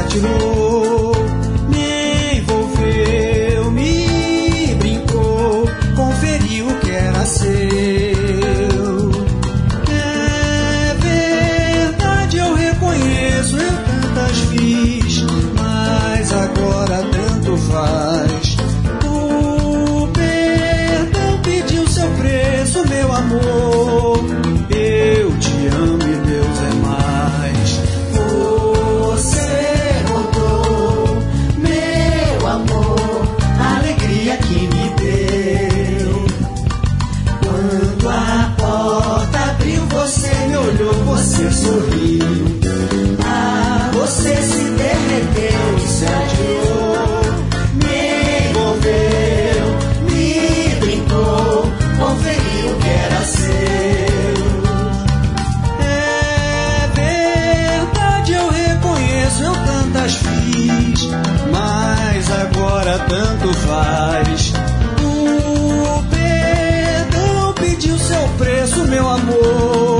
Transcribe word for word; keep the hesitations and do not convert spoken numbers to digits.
atirou, me envolveu, me brincou, conferiu o que era seu. É verdade, eu reconheço, eu tantas fiz, mas agora tanto faz. O perdão pediu seu preço, meu amor. Eu te amo e Deus é mais. Você voltou, meu amor, a alegria que me deu. Quando a porta abriu, você me olhou, você sorriu. Ah, você se derreteu, se adiou, me envolveu, me brincou, conferiu o que era seu. Eu tantas fiz, mas agora tanto faz. O perdão pediu seu preço, meu amor.